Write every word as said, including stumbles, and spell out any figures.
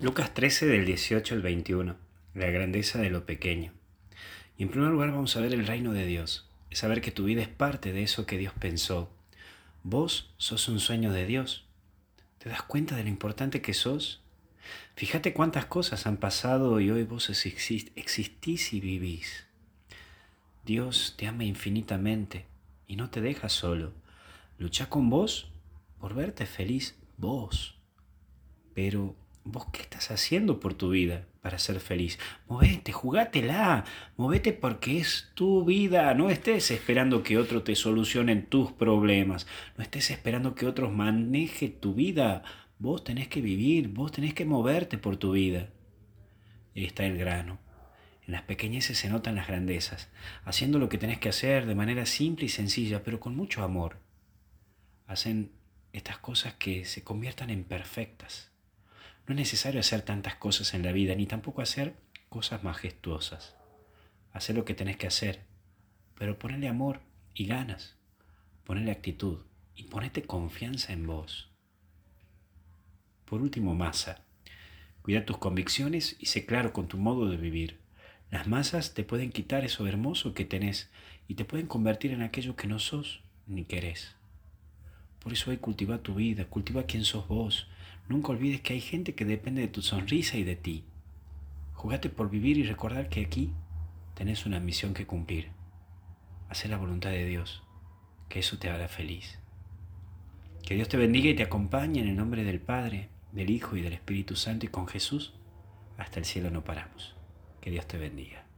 Lucas trece del dieciocho al veintiuno, la grandeza de lo pequeño. Y en primer lugar vamos a ver el reino de Dios, es saber que tu vida es parte de eso que Dios pensó. Vos sos un sueño de Dios. ¿Te das cuenta de lo importante que sos? Fíjate cuántas cosas han pasado y hoy vos exist- existís y vivís. Dios te ama infinitamente y no te deja solo. Lucha con vos por verte feliz vos. Pero, ¿vos qué estás haciendo por tu vida para ser feliz? Movete, jugátela, movete porque es tu vida. No estés esperando que otro te solucione tus problemas. No estés esperando que otros maneje tu vida. Vos tenés que vivir, vos tenés que moverte por tu vida. Ahí está el grano. En las pequeñeces se notan las grandezas, haciendo lo que tenés que hacer de manera simple y sencilla, pero con mucho amor. Hacen estas cosas que se conviertan en perfectas. No es necesario hacer tantas cosas en la vida, ni tampoco hacer cosas majestuosas. Hacer lo que tenés que hacer, pero ponele amor y ganas, ponele actitud y ponete confianza en vos. Por último, masa. Cuida tus convicciones y sé claro con tu modo de vivir. Las masas te pueden quitar eso hermoso que tenés y te pueden convertir en aquello que no sos ni querés. Por eso hoy cultiva tu vida, cultiva quién sos vos. Nunca olvides que hay gente que depende de tu sonrisa y de ti. Jugate por vivir y recordar que aquí tenés una misión que cumplir. Hacer la voluntad de Dios, que eso te hará feliz. Que Dios te bendiga y te acompañe en el nombre del Padre, del Hijo y del Espíritu Santo, y con Jesús hasta el cielo no paramos. Que Dios te bendiga.